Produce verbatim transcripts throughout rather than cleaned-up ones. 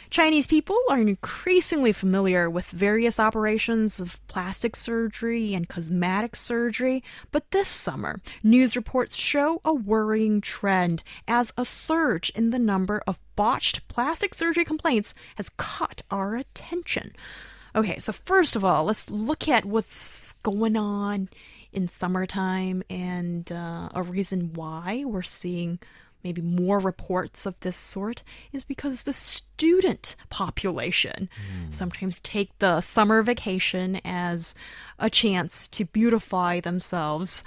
Chinese people are increasingly familiar with various operations of plastic surgery and cosmetic surgery, but this summer, news reports show a worrying trend as a surge in the number of botched plastic surgery complaints has caught our attention. Okay, so first of all, let's look at what's going on in summertime and uh, a reason why we're seeing maybe more reports of this sort is because the student population mm. sometimes take the summer vacation as a chance to beautify themselves.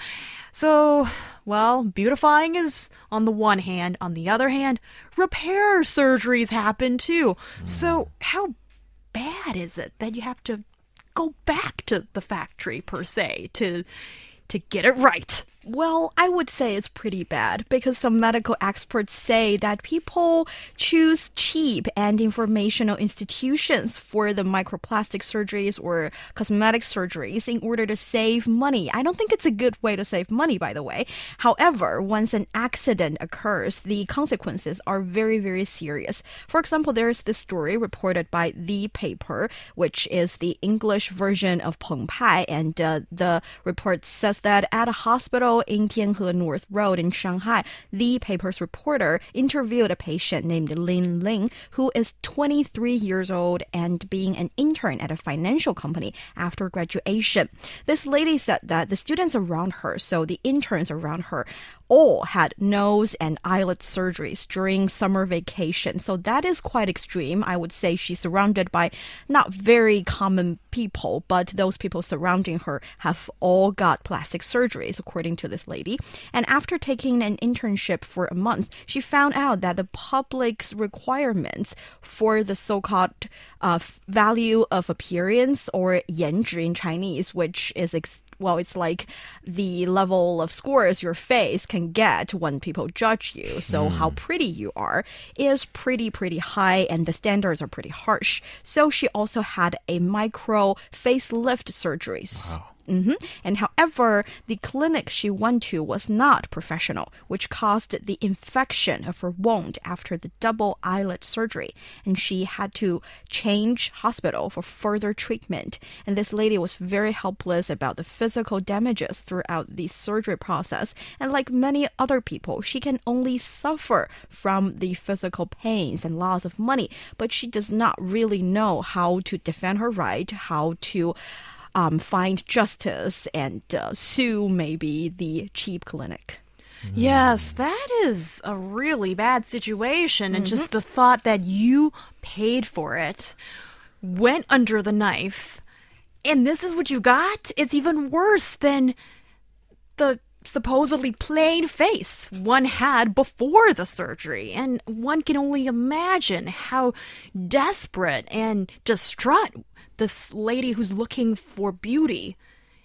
So, well, beautifying is on the one hand. On the other hand, repair surgeries happen too. Mm. So how bad is it that you have to go back to the factory per se to to get it right? Well, I would say it's pretty bad because some medical experts say that people choose cheap and informational institutions for the microplastic surgeries or cosmetic surgeries in order to save money. I don't think it's a good way to save money, by the way. However, once an accident occurs, the consequences are very, very serious. For example, there's this story reported by The Paper, which is the English version of Peng Pai, and uh, the report says that at a hospital in Tianhe North Road in Shanghai, The Paper's reporter interviewed a patient named Lin Ling, who is twenty-three years old and being an intern at a financial company after graduation. This lady said that the students around her, so the interns around her, all had nose and eyelid surgeries during summer vacation. So that is quite extreme. I would say she's surrounded by not very common people, but those people surrounding her have all got plastic surgeries, according to this lady. And after taking an internship for a month, she found out that the public's requirements for the so-called uh, value of appearance, or 颜值 in Chinese, which is ex- well, it's like the level of scores your face can get when people judge you. So mm. how pretty you are is pretty, pretty high, and the standards are pretty harsh. So she also had a micro facelift surgery. Wow. Mm-hmm. And however, the clinic she went to was not professional, which caused the infection of her wound after the double eyelid surgery. And she had to change hospital for further treatment. And this lady was very helpless about the physical damages throughout the surgery process. And like many other people, she can only suffer from the physical pains and loss of money. But she does not really know how to defend her right, how to Um, find justice and uh, sue maybe the cheap clinic. Yes, that is a really bad situation. And mm-hmm. just the thought that you paid for it, went under the knife, and this is what you got? It's even worse than the supposedly plain face one had before the surgery. And one can only imagine how desperate and distraught this lady who's looking for beauty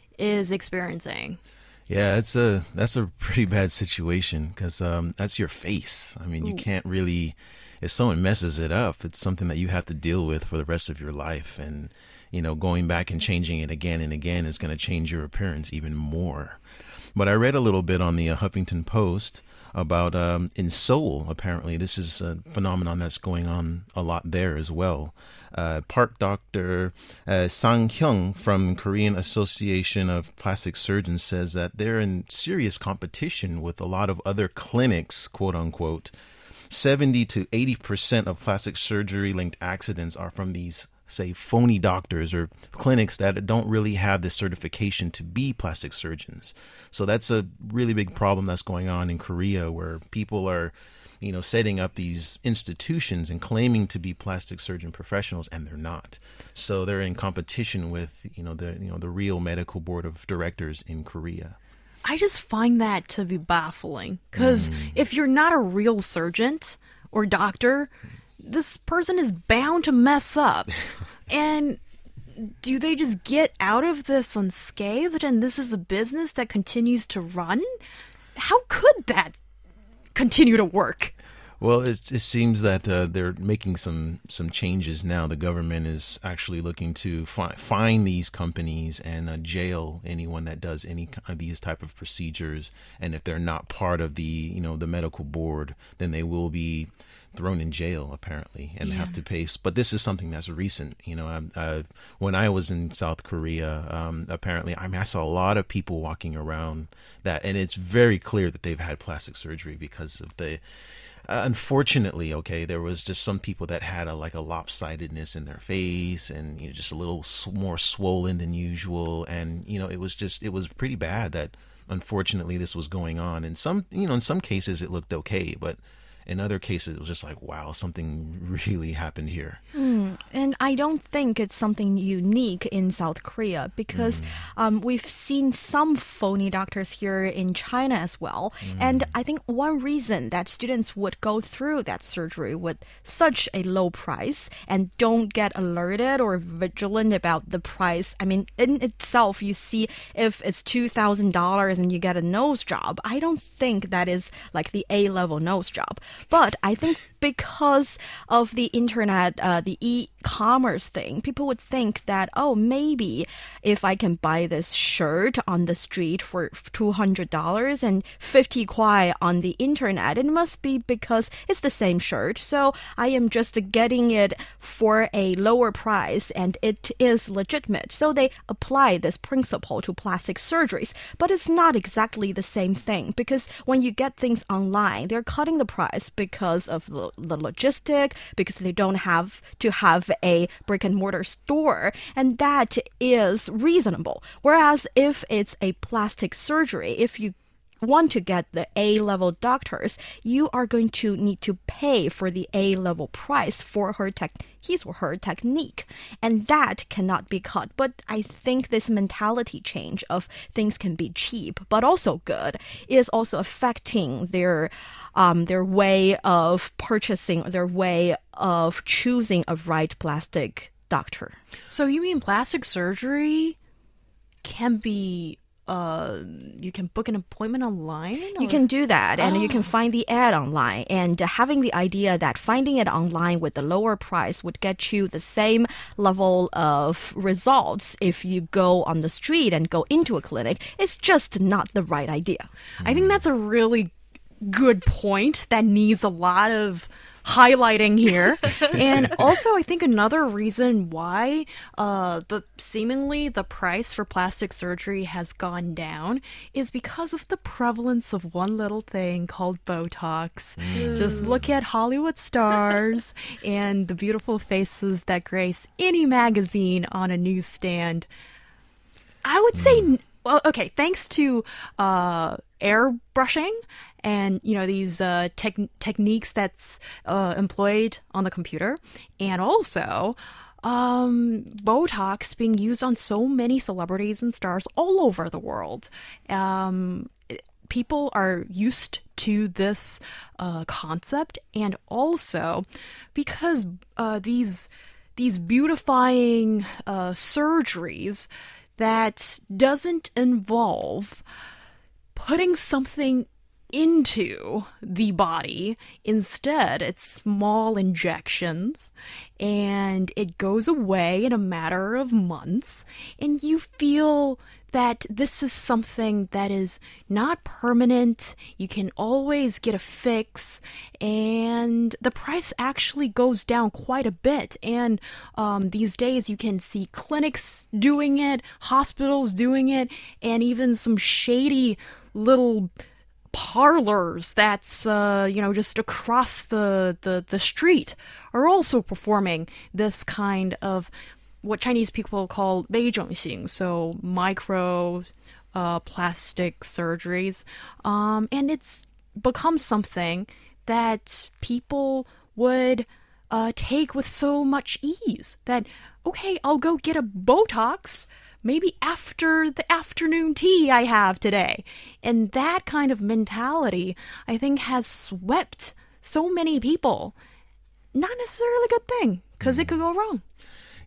is experiencing. Yeah, it's a that's a pretty bad situation because um, that's your face. I mean, Ooh. You can't really, if someone messes it up, it's something that you have to deal with for the rest of your life. And, you know, going back and changing it again and again is going to change your appearance even more. But I read a little bit on the uh, Huffington Post about um, in Seoul, apparently, this is a phenomenon that's going on a lot there as well. Uh, Park Doctor uh, Sang Hyung from Korean Association of Plastic Surgeons says that they're in serious competition with a lot of other clinics, quote unquote. seventy to eighty percent of plastic surgery linked accidents are from these, say, phony doctors or clinics that don't really have the certification to be plastic surgeons. So that's a really big problem that's going on in Korea, where people are, you know, setting up these institutions and claiming to be plastic surgeon professionals, and they're not. So they're in competition with, you know, the you know the real medical board of directors in Korea. I just find that to be baffling, because mm. if you're not a real surgeon or doctor, this person is bound to mess up. And do they just get out of this unscathed, and this is a business that continues to run? How could that continue to work? Well, it, it seems that uh, they're making some some changes now. The government is actually looking to fi- fine these companies and uh, jail anyone that does any of these type of procedures. And if they're not part of the you know the medical board, then they will be thrown in jail apparently and Yeah. have to pay. But this is something that's recent. You know, I, I, when I was in South Korea, um, apparently, I mean, I saw a lot of people walking around that, and it's very clear that they've had plastic surgery because of the. Uh, unfortunately, okay, there was just some people that had a like a lopsidedness in their face, and you know, just a little s- more swollen than usual, and you know, it was just it was pretty bad that unfortunately this was going on. In some, you know, in some cases it looked okay, but in other cases it was just like, wow, something really happened here. Mm, and I don't think it's something unique in South Korea because um, we've seen some phony doctors here in China as well. And I think one reason that students would go through that surgery with such a low price and don't get alerted or vigilant about the price. I mean, in itself, you see if it's two thousand dollars and you get a nose job, I don't think that is like the A-level nose job. But I think because of the internet, uh, the e-commerce thing, people would think that, oh, maybe if I can buy this shirt on the street for two hundred dollars and fifty kwai on the internet, it must be because it's the same shirt. So I am just getting it for a lower price and it is legitimate. So they apply this principle to plastic surgeries. But it's not exactly the same thing because when you get things online, they're cutting the price because of the, the logistic, because they don't have to have a brick and mortar store, and that is reasonable. Whereas if it's a plastic surgery, if you want to get the A-level doctors, you are going to need to pay for the A-level price for her tech, his or her technique, and that cannot be cut. But I think this mentality change of things can be cheap but also good is also affecting their um, their way of purchasing, their way of choosing a right plastic doctor. So you mean plastic surgery can be, uh, you can book an appointment online? You or- can do that, and you can Oh. find the ad online. And having the idea that finding it online with the lower price would get you the same level of results if you go on the street and go into a clinic is just not the right idea. I think that's a really good point that needs a lot of highlighting here. And also, I think another reason why uh, the seemingly the price for plastic surgery has gone down is because of the prevalence of one little thing called Botox. Just look at Hollywood stars and the beautiful faces that grace any magazine on a newsstand. I would say, well, okay, thanks to uh, airbrushing and, you know, these uh, tech techniques that's uh, employed on the computer, and also um, Botox being used on so many celebrities and stars all over the world. Um, people are used to this uh, concept, and also because uh, these these beautifying uh, surgeries that doesn't involve putting something into the body. Instead, it's small injections, and it goes away in a matter of months, and you feel that this is something that is not permanent. You can always get a fix, and the price actually goes down quite a bit. And um, these days, you can see clinics doing it, hospitals doing it, and even some shady little parlors that's uh you know just across the, the the street are also performing this kind of what Chinese people call 微整形, so micro uh plastic surgeries, um and it's become something that people would uh take with so much ease that, okay, I'll go get a Botox maybe after the afternoon tea I have today. And that kind of mentality, I think, has swept so many people. Not necessarily a good thing, because it could go wrong.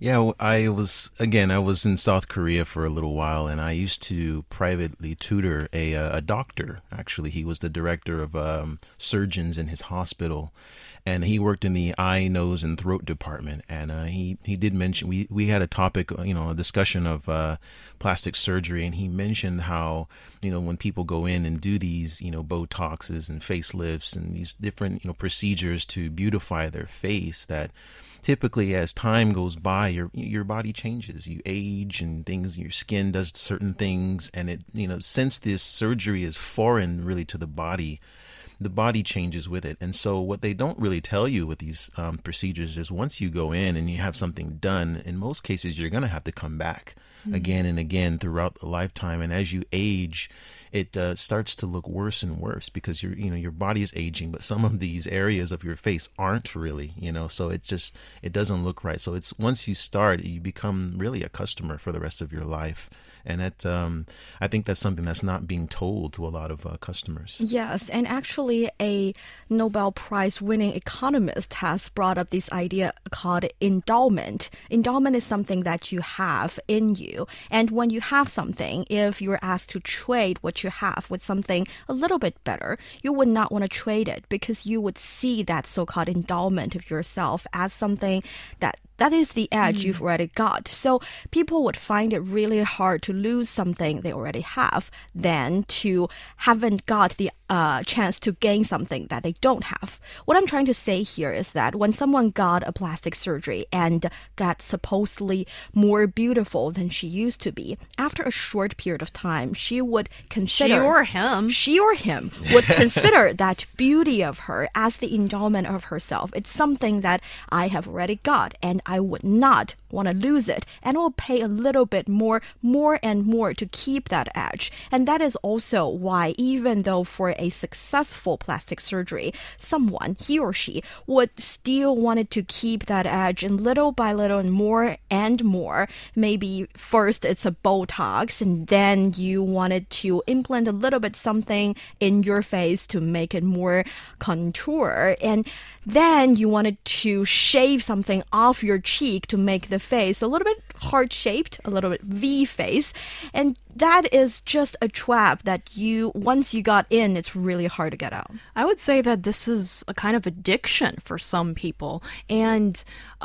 Yeah, w- I was again. I was in South Korea for a little while, and I used to privately tutor a uh, a doctor. Actually, he was the director of um, surgeons in his hospital, and he worked in the eye, nose, and throat department. And uh, he he did mention we we had a topic, uh, you know, a discussion of uh, plastic surgery, and he mentioned how you know when people go in and do these you know Botoxes and facelifts and these different you know procedures to beautify their face that typically as time goes by your your body changes, you age and things, your skin does certain things, and it you know since this surgery is foreign really to the body, the body changes with it. And so what they don't really tell you with these um, procedures is once you go in and you have something done, in most cases you're going to have to come back mm-hmm. again and again throughout the lifetime. And as you age, it uh, starts to look worse and worse because your you know your body is aging, but some of these areas of your face aren't really, you know, so it just it doesn't look right. So it's once you start, you become really a customer for the rest of your life. And that, um, I think that's something that's not being told to a lot of uh, customers. Yes, and actually a Nobel Prize winning economist has brought up this idea called endowment. Endowment is something that you have in you. And when you have something, if you're asked to trade what you have with something a little bit better, you would not want to trade it because you would see that so-called endowment of yourself as something that that is the edge mm. you've already got. So people would find it really hard to lose something they already have than to haven't got the uh, chance to gain something that they don't have. What I'm trying to say here is that when someone got a plastic surgery and got supposedly more beautiful than she used to be, after a short period of time, she would consider... She or him. She or him would consider that beauty of her as the endowment of herself. It's something that I have already got, and I would not want to lose it, and will pay a little bit more, more and more to keep that edge. And that is also why, even though for a successful plastic surgery, someone, he or she, would still wanted to keep that edge, and little by little and more and more. Maybe first it's a Botox, and then you wanted to implant a little bit something in your face to make it more contour, and then you wanted to shave something off your cheek to make the face a little bit heart-shaped, a little bit V face. And that is just a trap that you, once you got in, it's really hard to get out. I would say that this is a kind of addiction for some people. And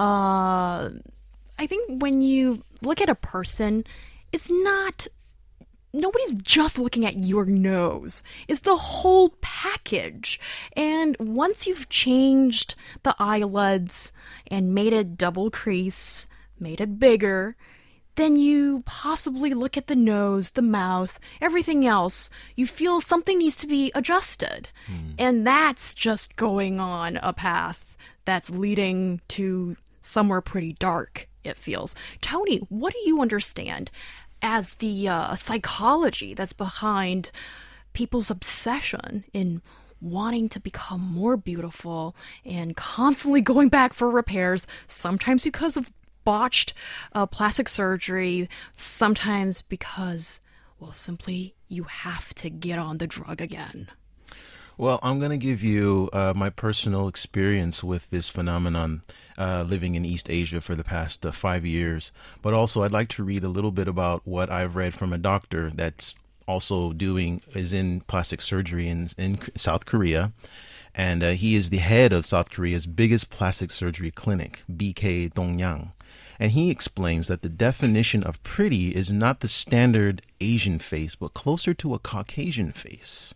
uh, I think when you look at a person, it's not... Nobody's just looking at your nose. It's the whole package. And once you've changed the eyelids and made it double crease, made it bigger, then you possibly look at the nose, the mouth, everything else. You feel something needs to be adjusted. Hmm. And that's just going on a path that's leading to somewhere pretty dark, it feels. Tony, what do you understand as the uh, psychology that's behind people's obsession in wanting to become more beautiful and constantly going back for repairs, sometimes because of botched uh, plastic surgery, sometimes because, well, simply you have to get on the drug again? Well, I'm going to give you uh, my personal experience with this phenomenon uh, living in East Asia for the past uh, five years. But also, I'd like to read a little bit about what I've read from a doctor that's also doing, is in plastic surgery in, in South Korea. And uh, he is the head of South Korea's biggest plastic surgery clinic, B K Dongyang. And he explains that the definition of pretty is not the standard Asian face, but closer to a Caucasian face.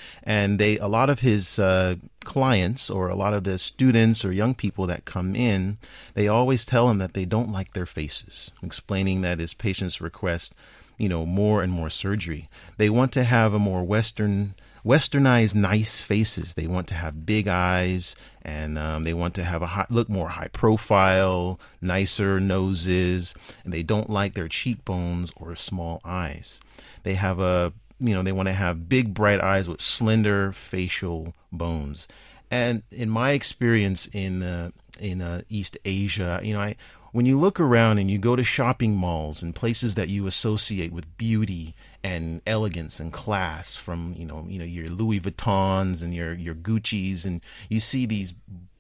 And they, a lot of his uh, clients or a lot of the students or young people that come in, they always tell him that they don't like their faces, explaining that his patients request, you know, more and more surgery. They want to have a more Western, westernized, nice faces. They want to have big eyes, and um, they want to have a high, look more high profile, nicer noses, and they don't like their cheekbones or small eyes. They have a You know, they want to have big, bright eyes with slender facial bones. And in my experience in uh, in uh, East Asia, you know, I when you look around and you go to shopping malls and places that you associate with beauty and elegance and class, from you know, you know your Louis Vuittons and your your Gucci's, and you see these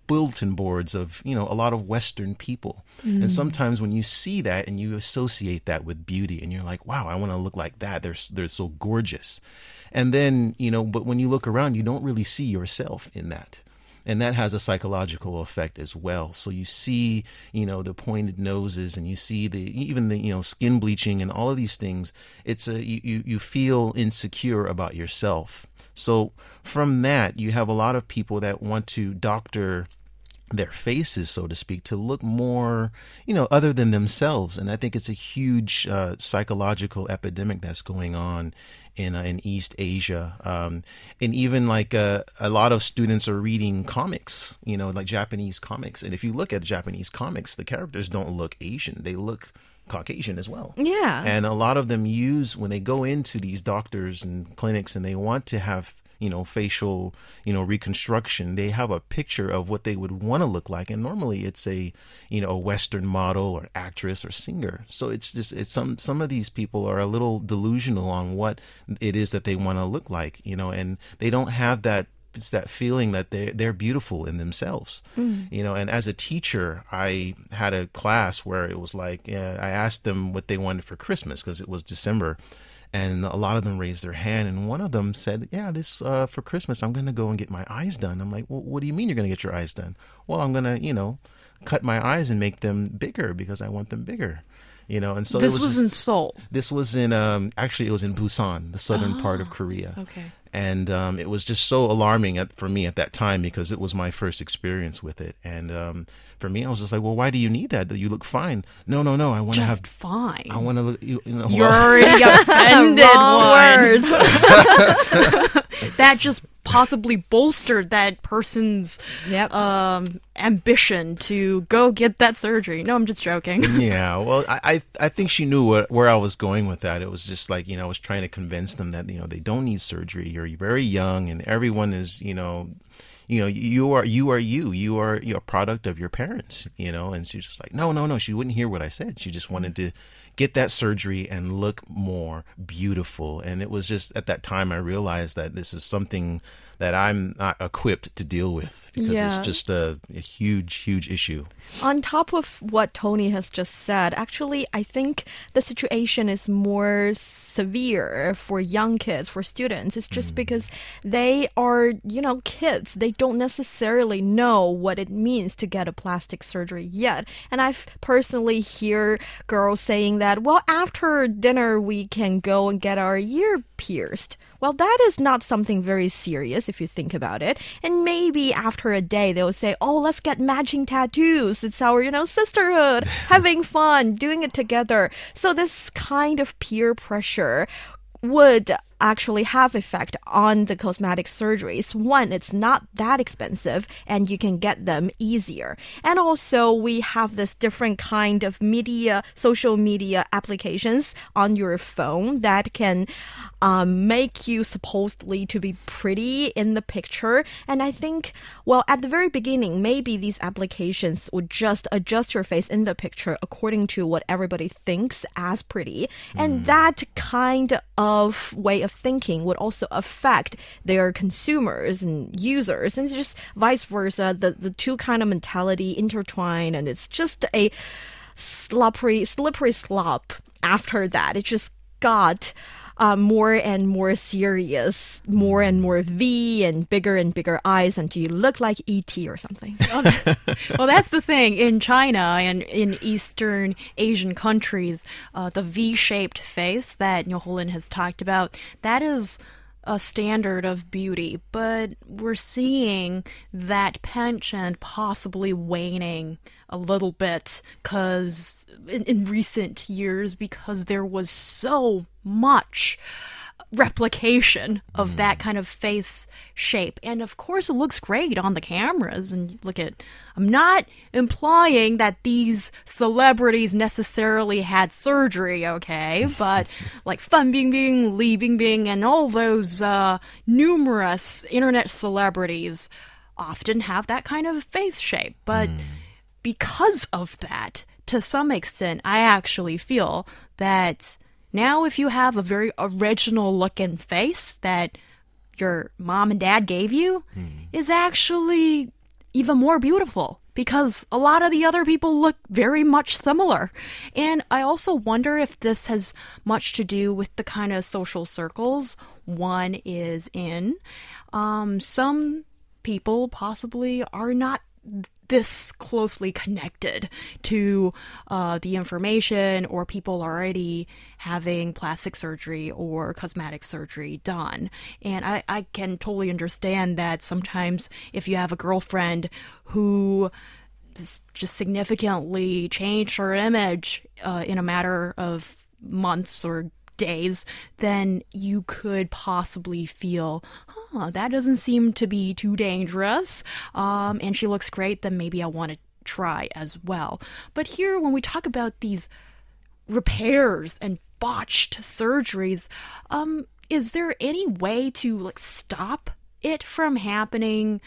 bulletin boards of, you know, a lot of Western people. Mm. And sometimes when you see that and you associate that with beauty and you're like, wow, I want to look like that. They're, they're so gorgeous. And then, you know, but when you look around, you don't really see yourself in that. And that has a psychological effect as well. So you see, you know, the pointed noses, and you see the even the, you know, skin bleaching and all of these things. It's a you, you, you feel insecure about yourself. So from that, you have a lot of people that want to doctor their faces, so to speak, to look more, you know, other than themselves. And I think it's a huge uh, psychological epidemic that's going on in uh, in East Asia, um, and even like uh, a lot of students are reading comics, you know, like Japanese comics. And if you look at Japanese comics, the characters don't look Asian; they look Caucasian as well. Yeah. And a lot of them use, when they go into these doctors and clinics and they want to have, you know, facial, you know, reconstruction, they have a picture of what they would want to look like. And normally it's a, you know, a Western model or actress or singer. So it's just, it's some, some of these people are a little delusional on what it is that they want to look like, you know, and they don't have that, it's that feeling that they they're beautiful in themselves, mm. you know. And as a teacher, I had a class where it was like, uh, I asked them what they wanted for Christmas because it was December. And a lot of them raised their hand, and one of them said, yeah, this uh, for Christmas, I'm going to go and get my eyes done. I'm like, well, what do you mean you're going to get your eyes done? Well, I'm going to, you know, cut my eyes and make them bigger because I want them bigger, you know. And so this it was, was just, in Seoul. This was in, um, actually, it was in Busan, the southern oh, part of Korea. Okay. And um, it was just so alarming at, for me at that time because it was my first experience with it. And um, for me, I was just like, well, why do you need that? You look fine. No, no, no. I want to have. Just fine. I want to look. You, you know, You're well, already offended Wrong one. words. That just possibly bolstered that person's Yep. um, ambition to go get that surgery. No, I'm just joking. Yeah, well, I I, I think she knew what, where I was going with that. It was just like, you know, I was trying to convince them that, you know, they don't need surgery. You're very young, and everyone is, you know, you know, you are you are you. You are you're a product of your parents, you know. And she's just like, no, no, no. She wouldn't hear what I said. She just wanted to get that surgery and look more beautiful. And it was just at that time I realized that this is something that I'm not equipped to deal with because Yeah. it's just a, a huge, huge issue. On top of what Tony has just said, actually, I think the situation is more severe for young kids, for students. It's just mm. because they are, you know, kids. They don't necessarily know what it means to get a plastic surgery yet. And I've personally hear girls saying that, well, after dinner, we can go and get our ear pierced. Well, that is not something very serious if you think about it. And maybe after a day, they'll say, oh, let's get matching tattoos. It's our, you know, sisterhood, having fun, doing it together. So this kind of peer pressure would actually have effect on the cosmetic surgeries. One, it's not that expensive and you can get them easier. And also we have this different kind of media, social media applications on your phone that can um, make you supposedly to be pretty in the picture. And I think, well, at the very beginning, maybe these applications would just adjust your face in the picture according to what everybody thinks as pretty. Mm. And that kind of way of thinking would also affect their consumers and users, and it's just vice versa. The the two kind of mentality intertwine, and it's just a slippery slippery slope after that. It just got uh, more and more serious, more and more V and bigger and bigger eyes until you look like E T or something. Well, that's the thing. In China and in Eastern Asian countries, uh, the V-shaped face that Niu Holin has talked about, that is a standard of beauty. But we're seeing that penchant possibly waning a little bit because in, in recent years, because there was so much replication of mm. that kind of face shape. And of course it looks great on the cameras, and look at, I'm not implying that these celebrities necessarily had surgery, okay, but like Fan Bingbing, Li Bingbing, and all those uh, numerous internet celebrities often have that kind of face shape. But mm. because of that, to some extent, I actually feel that now if you have a very original looking face that your mom and dad gave you, mm. is actually even more beautiful because a lot of the other people look very much similar. And I also wonder if this has much to do with the kind of social circles one is in. Um, some people possibly are not this closely connected to uh, the information or people already having plastic surgery or cosmetic surgery done. And I, I can totally understand that sometimes if you have a girlfriend who just significantly changed her image uh, in a matter of months or days, then you could possibly feel, huh, that doesn't seem to be too dangerous, um, and she looks great, then maybe I want to try as well. But here, when we talk about these repairs and botched surgeries, um, is there any way to like stop it from happening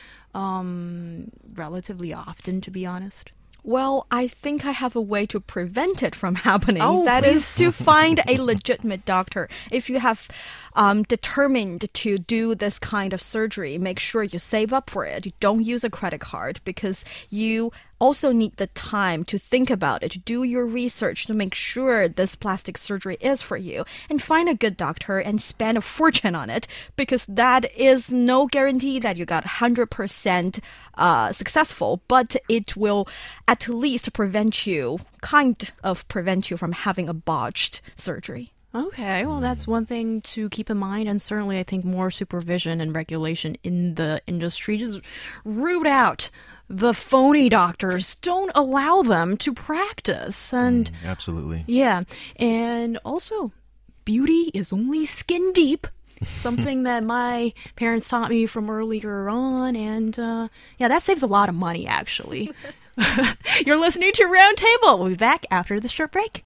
um, relatively often, to be honest? Well, I think I have a way to prevent it from happening. Oh, that please. is to find a legitimate doctor. If you have um, determined to do this kind of surgery, make sure you save up for it. You don't use a credit card because you also need the time to think about it, to do your research to make sure this plastic surgery is for you, and find a good doctor and spend a fortune on it, because that is no guarantee that you got one hundred percent uh, successful, but it will at least prevent you, kind of prevent you from having a botched surgery. Okay, well, that's one thing to keep in mind, and certainly I think more supervision and regulation in the industry. Just root out the phony doctors. Don't allow them to practice. And Mm, absolutely. yeah, and also, beauty is only skin deep. Something that my parents taught me from earlier on, and uh, yeah, that saves a lot of money, actually. You're listening to Roundtable. We'll be back after the short break.